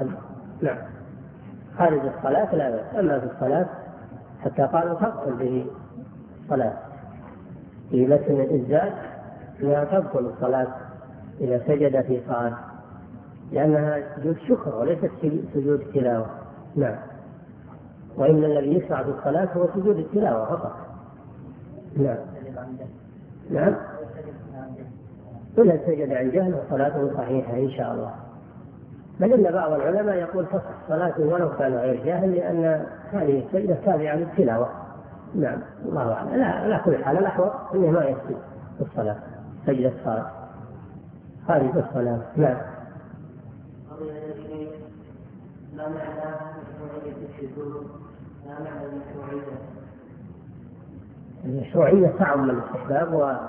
داخل. نعم. خارج الصلاة لا بأس، أما في الصلاة حتى قالوا تبطل به الصلاة في متن الإزاء لا تبطل الصلاة إذا سجد في صلاة، لأنها سجود شكر وليست سجود تلاوة. نعم. وإن الذي يشرع في الصلاة هو سجود التلاوة فقط. نعم. نعم. إذا سجد عن جهل وصلاته صحيحة إن شاء الله. بل إن بعض العلماء يقول تصح صلاته ولو كان غير جاهل، لأن هذه السجدة تابعة للتلاوة. نعم. الله أعلم. لا كل حال الأحوط إنه ما يسجد في الصلاة سجدة الصلاة خارج الصلاة. نعم. لا معنى مشروعية السجود، لا معنى المشروعية. المشروعية تعم الاستحباب